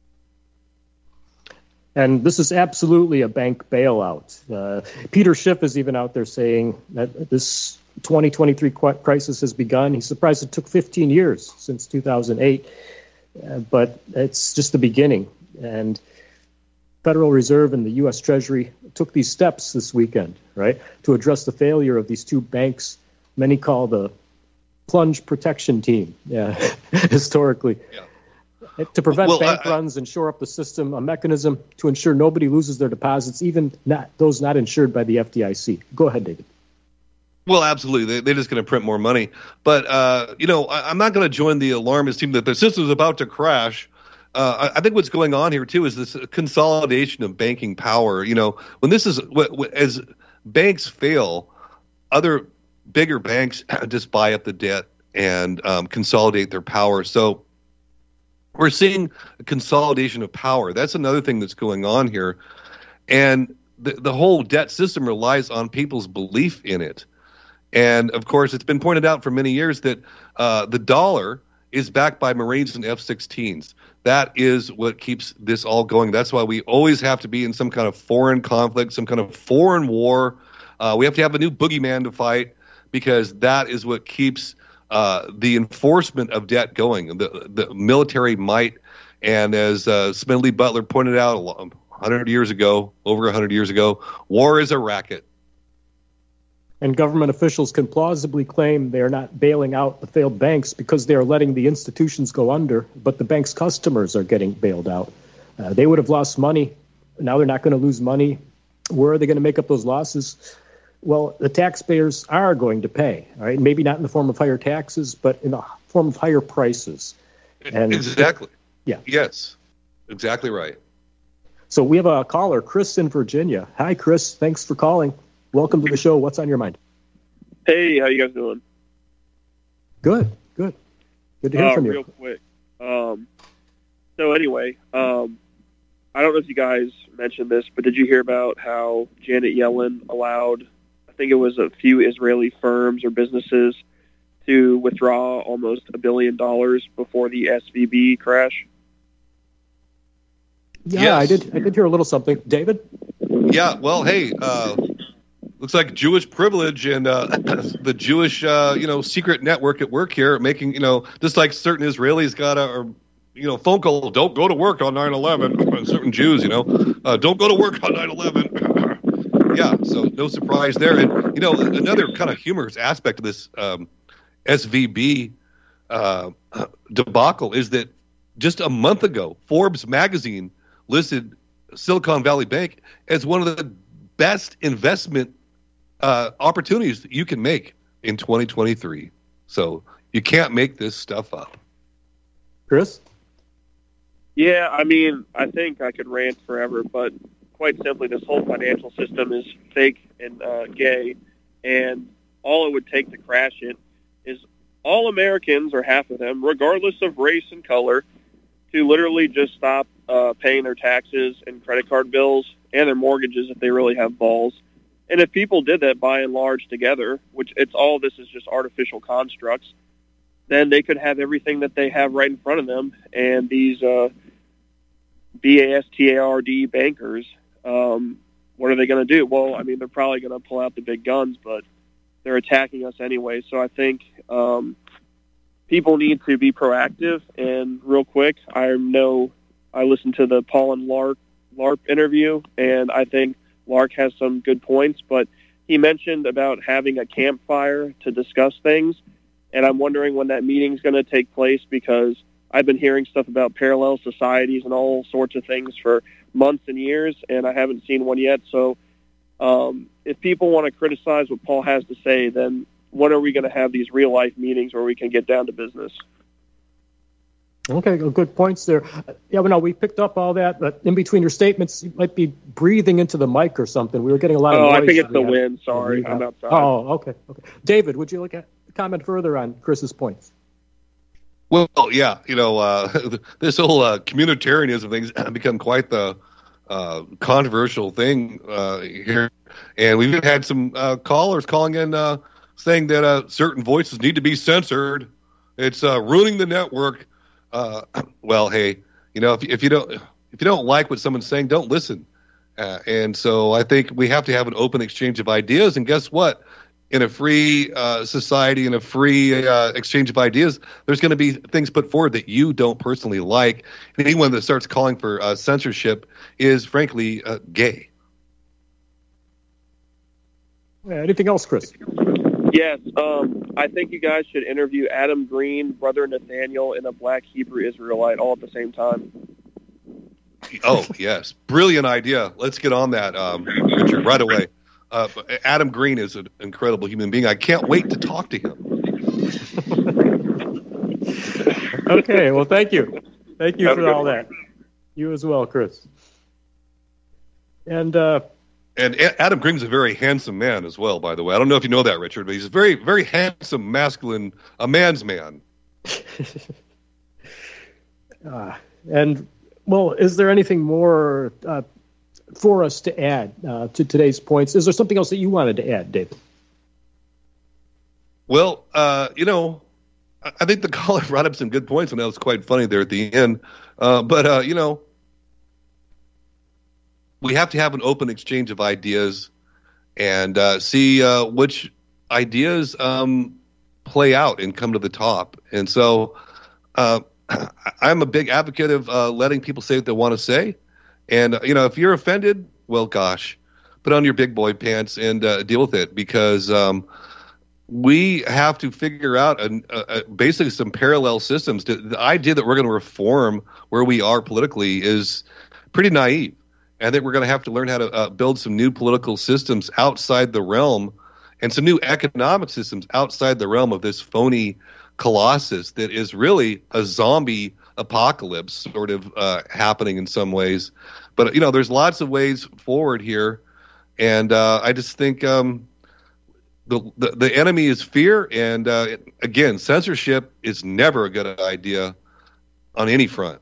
And this is absolutely a bank bailout. Uh, Peter Schiff is even out there saying that this twenty twenty-three crisis has begun. He's surprised it took fifteen years since two thousand eight, uh, but it's just the beginning. And Federal Reserve and the U S Treasury took these steps this weekend, right, to address the failure of these two banks many call the plunge protection team, yeah, historically. Yeah. To prevent well, bank I, runs and shore up the system, a mechanism to ensure nobody loses their deposits, even not those not insured by the F D I C. Go ahead, David. Well, absolutely. They, they're just going to print more money. But, uh, you know, I, I'm not going to join the alarmist team that the system is about to crash. Uh, I, I think what's going on here, too, is this consolidation of banking power. You know, when this is – as banks fail, other bigger banks just buy up the debt and um, consolidate their power. So we're seeing a consolidation of power. That's another thing that's going on here. And the, the whole debt system relies on people's belief in it. And, of course, it's been pointed out for many years that uh, the dollar is backed by Marines and F sixteens. That is what keeps this all going. That's why we always have to be in some kind of foreign conflict, some kind of foreign war. Uh, we have to have a new boogeyman to fight, because that is what keeps uh, the enforcement of debt going, the, the military might. And as uh, Smedley Butler pointed out one hundred years ago, over one hundred years ago, war is a racket. And government officials can plausibly claim they are not bailing out the failed banks because they are letting the institutions go under, but the bank's customers are getting bailed out. Uh, they would have lost money. Now they're not going to lose money. Where are they going to make up those losses? Well, the taxpayers are going to pay, all right? Maybe not in the form of higher taxes, but in the form of higher prices. And exactly. Yeah. Yes, exactly right. So we have a caller, Chris in Virginia. Hi, Chris. Thanks for calling. Welcome to the show. What's on your mind? Hey, how you guys doing? Good, good. Good to hear uh, from you. Real quick. Um, so anyway, um, I don't know if you guys mentioned this, but did you hear about how Janet Yellen allowed, I think it was a few Israeli firms or businesses to withdraw almost a billion dollars before the S V B crash? Yeah, yes. I did. I did hear a little something. David? Yeah, well, hey, uh, looks like Jewish privilege and uh, the Jewish, uh, you know, secret network at work here, making, you know, just like certain Israelis got a, or, you know, phone call, don't go to work on nine eleven. Certain Jews, you know, uh, don't go to work on nine eleven. Yeah, so no surprise there. And, you know, another kind of humorous aspect of this um, S V B uh, debacle is that just a month ago, Forbes magazine listed Silicon Valley Bank as one of the best investment uh, opportunities that you can make in twenty twenty-three. So you can't make this stuff up. Chris? Yeah, I mean, I think I could rant forever, but quite simply, this whole financial system is fake and uh, gay, and all it would take to crash it is all Americans, or half of them, regardless of race and color, to literally just stop uh, paying their taxes and credit card bills and their mortgages if they really have balls. And if people did that by and large together, which it's all this is just artificial constructs, then they could have everything that they have right in front of them. And these uh, B A S T A R D bankers, um, what are they going to do? Well, I mean, they're probably going to pull out the big guns, but they're attacking us anyway. So I think um, people need to be proactive. And real quick, I know I listened to the Paul and Lark LARP interview, and I think Lark has some good points, but he mentioned about having a campfire to discuss things, and I'm wondering when that meeting's going to take place, because I've been hearing stuff about parallel societies and all sorts of things for months and years, and I haven't seen one yet. So um, if people want to criticize what Paul has to say, then when are we going to have these real-life meetings where we can get down to business? Okay, good points there. Yeah, well, no, we picked up all that, but in between your statements, you might be breathing into the mic or something. We were getting a lot of oh, noise. I think it's the had. wind. Sorry, I'm outside. Oh, okay, okay. David, would you like to comment further on Chris's points? Well, yeah, you know, uh, this whole uh, communitarianism thing has become quite the uh, controversial thing uh, here, and we've had some uh, callers calling in uh, saying that uh, certain voices need to be censored. It's uh, ruining the network. Uh, well, hey, you know, if, if you don't if you don't like what someone's saying, don't listen. Uh, and so I think we have to have an open exchange of ideas. And guess what? In a free uh, society, in a free uh, exchange of ideas, there's going to be things put forward that you don't personally like. And anyone that starts calling for uh, censorship is, frankly, uh, gay. Yeah, anything else, Chris? Yes, um, I think you guys should interview Adam Green, Brother Nathaniel, and a Black Hebrew Israelite all at the same time. Oh, yes. Brilliant idea. Let's get on that, um, Richard, right away. Uh, Adam Green is an incredible human being. I can't wait to talk to him. Okay, well, thank you. Thank you for all that. You as well, Chris. And... Uh, And Adam Green's a very handsome man as well, by the way. I don't know if you know that, Richard, but he's a very, very handsome, masculine, a man's man. uh, and, well, is there anything more uh, for us to add uh, to today's points? Is there something else that you wanted to add, David? Well, uh, you know, I think the caller brought up some good points, and that was quite funny there at the end. Uh, but, uh, you know, we have to have an open exchange of ideas and uh, see uh, which ideas um, play out and come to the top. And so uh, I'm a big advocate of uh, letting people say what they want to say. And, uh, you know, if you're offended, well, gosh, put on your big boy pants and uh, deal with it, because um, we have to figure out a, a, a, basically some parallel systems. To, the idea that we're going to reform where we are politically is pretty naive. I think we're going to have to learn how to uh, build some new political systems outside the realm, and some new economic systems outside the realm of this phony colossus that is really a zombie apocalypse sort of uh, happening in some ways. But, you know, there's lots of ways forward here. And uh, I just think um, the, the the enemy is fear. And, uh, it, again, censorship is never a good idea on any front.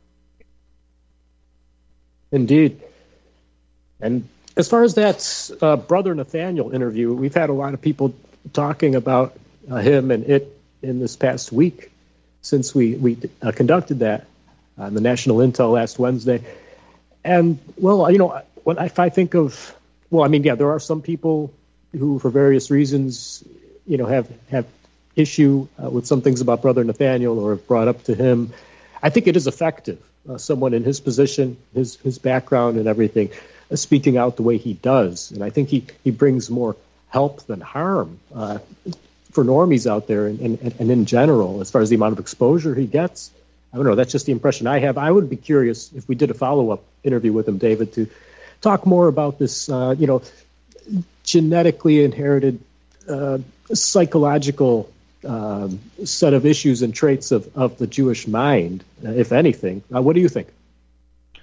Indeed. And as far as that uh, Brother Nathaniel interview, we've had a lot of people talking about uh, him and it in this past week since we, we uh, conducted that on the National Intel last Wednesday. And, well, you know, when I, if I think of, well, I mean, yeah, there are some people who, for various reasons, you know, have, have issue uh, with some things about Brother Nathaniel or have brought up to him. I think it is effective. Uh, someone in his position, his his background and everything, uh, speaking out the way he does. And I think he, he brings more help than harm uh, for normies out there and, and, and in general, as far as the amount of exposure he gets. I don't know, that's just the impression I have. I would be curious if we did a follow-up interview with him, David, to talk more about this, uh, you know, genetically inherited uh, psychological Um, set of issues and traits of, of the Jewish mind, uh, if anything. Uh, what do you think?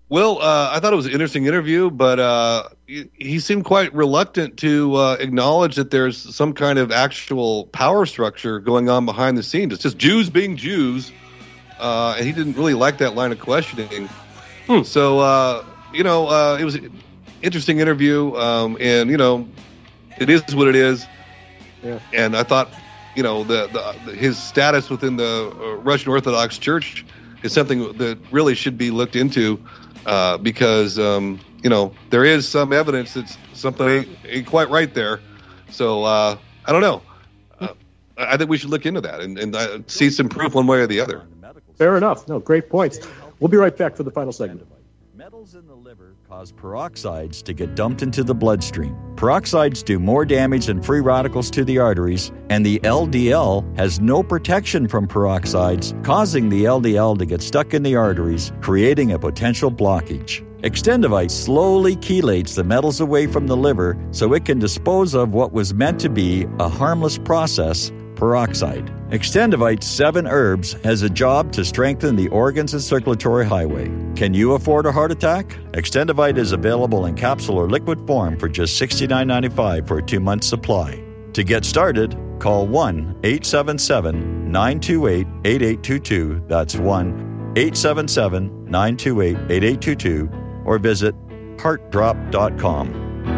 Well, uh, I thought it was an interesting interview, but uh, he, he seemed quite reluctant to uh, acknowledge that there's some kind of actual power structure going on behind the scenes. It's just Jews being Jews, uh, and he didn't really like that line of questioning. Hmm. So, uh, you know, uh, it was an interesting interview, um, and, you know, it is what it is. Yeah. And I thought, you know, the, the his status within the uh, Russian Orthodox Church is something that really should be looked into. Uh, because, um, you know, there is some evidence that something ain't, ain't quite right there. So, uh, I don't know. Uh, I think we should look into that and, and uh, see some proof one way or the other. Fair enough. No, great points. We'll be right back for the final segment. Metals in the liver cause peroxides to get dumped into the bloodstream. Peroxides do more damage than free radicals to the arteries, and the L D L has no protection from peroxides, causing the L D L to get stuck in the arteries, creating a potential blockage. Extendivite slowly chelates the metals away from the liver so it can dispose of what was meant to be a harmless process, peroxide. Extendivite seven herbs has a job to strengthen the organs and circulatory highway. Can you afford a heart attack? Extendivite is available in capsule or liquid form for just sixty-nine ninety-five for a two-month supply. To get started, call one eight seven seven, nine two eight, eight eight two two. That's one eight seven seven, nine two eight, eight eight two two, or visit heart drop dot com.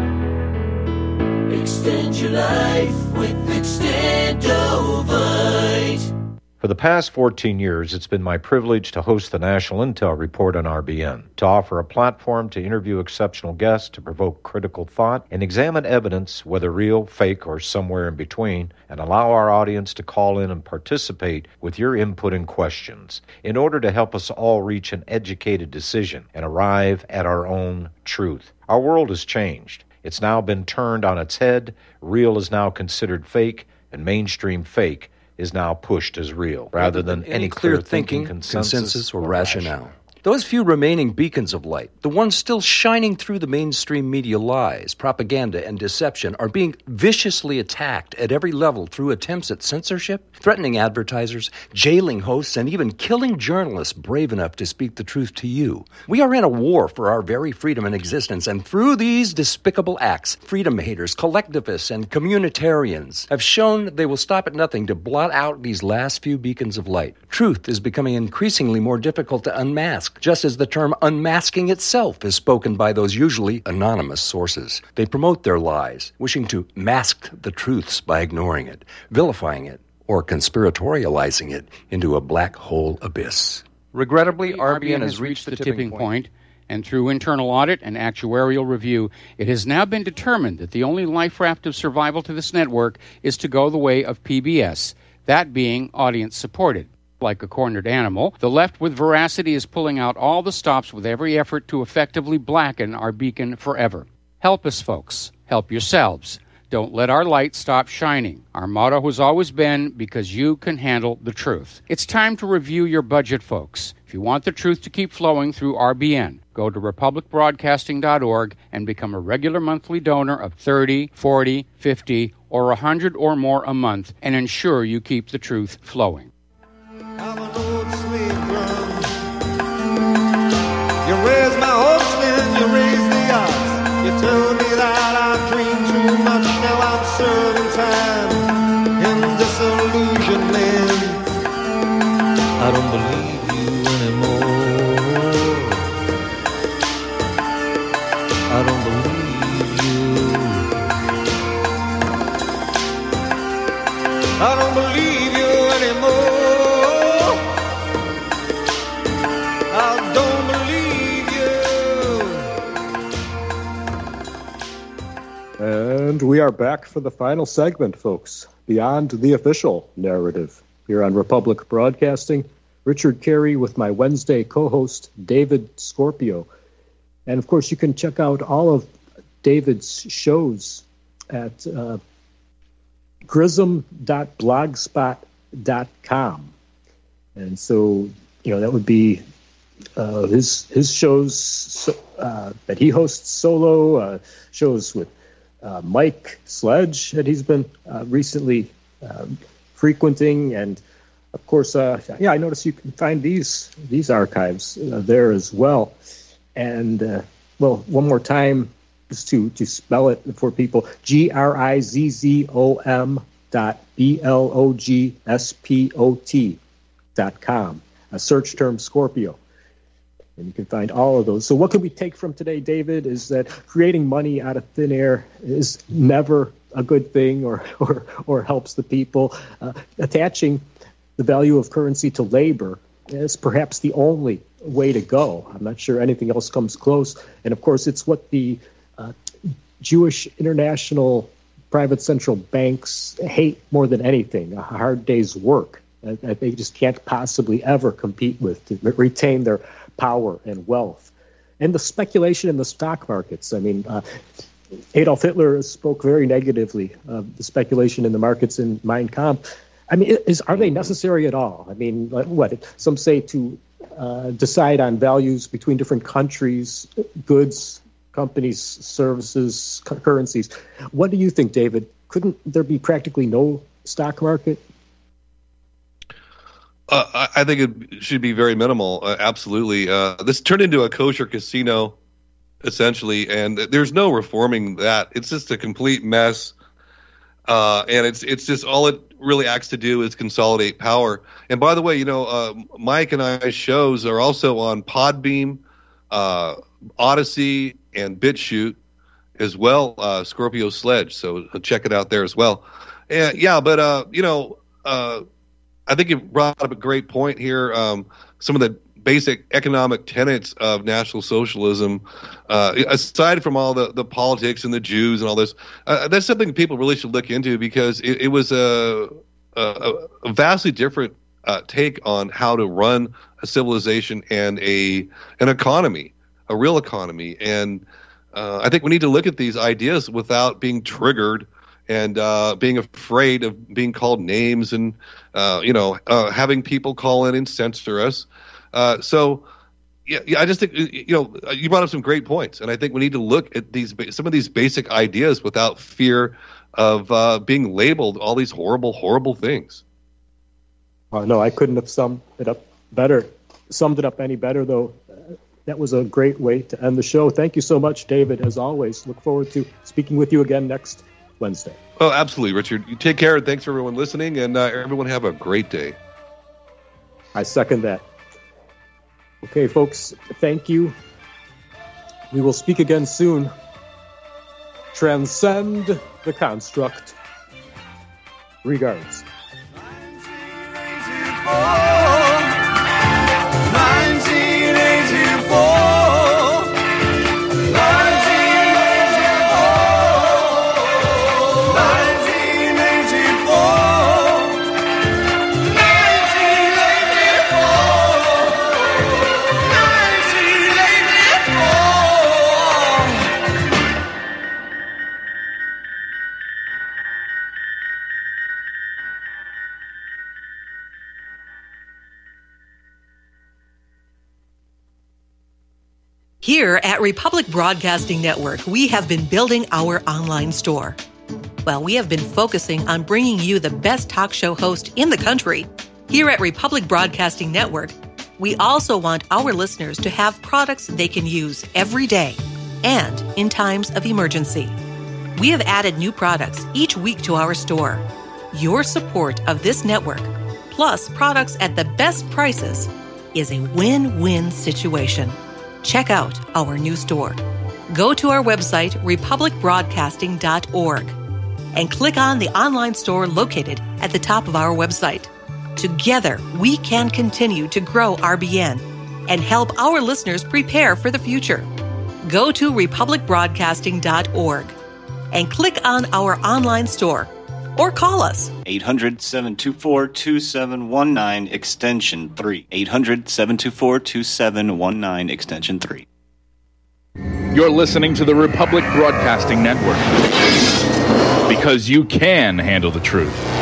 Extend your life with Extendovite. For the past fourteen years, it's been my privilege to host the National Intel Report on R B N, to offer a platform to interview exceptional guests, to provoke critical thought, and examine evidence, whether real, fake, or somewhere in between, and allow our audience to call in and participate with your input and questions in order to help us all reach an educated decision and arrive at our own truth. Our world has changed. It's now been turned on its head. Real is now considered fake, and mainstream fake is now pushed as real, rather than any clear thinking, consensus, consensus or rationale. Those few remaining beacons of light, the ones still shining through the mainstream media lies, propaganda, and deception, are being viciously attacked at every level through attempts at censorship, threatening advertisers, jailing hosts, and even killing journalists brave enough to speak the truth to you. We are in a war for our very freedom and existence, and through these despicable acts, freedom haters, collectivists, and communitarians have shown they will stop at nothing to blot out these last few beacons of light. Truth is becoming increasingly more difficult to unmask, just as the term unmasking itself is spoken by those usually anonymous sources. They promote their lies, wishing to mask the truths by ignoring it, vilifying it, or conspiratorializing it into a black hole abyss. Regrettably, R B N has reached the tipping point, and through internal audit and actuarial review, it has now been determined that the only life raft of survival to this network is to go the way of P B S, that being audience-supported. Like a cornered animal, the left with veracity is pulling out all the stops with every effort to effectively blacken our beacon forever. Help us, folks. Help yourselves. Don't let our light stop shining. Our motto has always been, because you can handle the truth. It's time to review your budget, folks. If you want the truth to keep flowing through R B N, go to republic broadcasting dot org and become a regular monthly donor of thirty, forty, fifty, or one hundred or more a month, and ensure you keep the truth flowing. You raise my hopes, then you raise the odds. You told me that I dreamed too much. Now I'm serving time in disillusionment. I don't believe you anymore. I don't believe you. I don't believe you anymore. I don't believe you. And we are back for the final segment, folks. Beyond the Official Narrative. Here on Republic Broadcasting, Richard Carey with my Wednesday co-host, David Scorpio. And, of course, you can check out all of David's shows at uh, grism dot blogspot dot com. And so, you know, that would be uh, his his shows uh, that he hosts solo, uh, shows with uh, Mike Sledge that he's been uh, recently uh, frequenting. And, of course, uh, yeah, I noticed you can find these these archives uh, there as well. And, uh, well, one more time, just to, to spell it for people, G R I Z Z O M dot B L O G S P O T dot com. A search term Scorpio. And you can find all of those. So what can we take from today, David, is that creating money out of thin air is never a good thing or, or, or helps the people. Uh, attaching the value of currency to labor is perhaps the only way to go. I'm not sure anything else comes close. And, of course, it's what the uh, Jewish international private central banks hate more than anything, a hard day's work that they just can't possibly ever compete with to retain their power and wealth. And the speculation in the stock markets. I mean, uh, Adolf Hitler spoke very negatively of the speculation in the markets in Mein Kampf. I mean, is, are they necessary at all? I mean, what some say to uh, decide on values between different countries, goods, companies, services, cu- currencies. What do you think, David? Couldn't there be practically no stock market? Uh, I think it should be very minimal. Uh, absolutely. Uh, this turned into a kosher casino, essentially, and there's no reforming that. It's just a complete mess. Uh, and it's it's just all it really acts to do is consolidate power. And by the way, you know, uh, Mike and I's shows are also on Podbeam, uh, Odyssey, and BitChute as well, uh, Scorpio Sledge. So check it out there as well. And yeah, but, uh, you know, uh, I think you brought up a great point here. Um, some of the basic economic tenets of National Socialism, uh, aside from all the, the politics and the Jews and all this, uh, that's something people really should look into because it, it was a, a, a vastly different uh, take on how to run a civilization and a an economy, a real economy. And uh, I think we need to look at these ideas without being triggered and uh, being afraid of being called names and, uh, you know, uh, having people call in and censor us. Uh, so, yeah, yeah, I just think, you know, you brought up some great points, and I think we need to look at these some of these basic ideas without fear of uh, being labeled all these horrible, horrible things. Oh, no, I couldn't have summed it up better. Summed it up any better, though. Uh, that was a great way to end the show. Thank you so much, David, as always. Look forward to speaking with you again next Wednesday. Oh, absolutely, Richard. You take care, and thanks for everyone listening, and uh, everyone have a great day. I second that. Okay, folks, thank you. We will speak again soon. Transcend the construct. Regards. Here at Republic Broadcasting Network, we have been building our online store. Well, we have been focusing on bringing you the best talk show host in the country. Here at Republic Broadcasting Network, we also want our listeners to have products they can use every day and in times of emergency. We have added new products each week to our store. Your support of this network, plus products at the best prices, is a win-win situation. Check out our new store. Go to our website, republic broadcasting dot org, and click on the online store located at the top of our website. Together, we can continue to grow R B N and help our listeners prepare for the future. Go to republic broadcasting dot org and click on our online store or call us. eight hundred, seven two four, two seven one nine, extension three. eight hundred, seven two four, two seven one nine, extension three. You're listening to the Republic Broadcasting Network. Because you can handle the truth.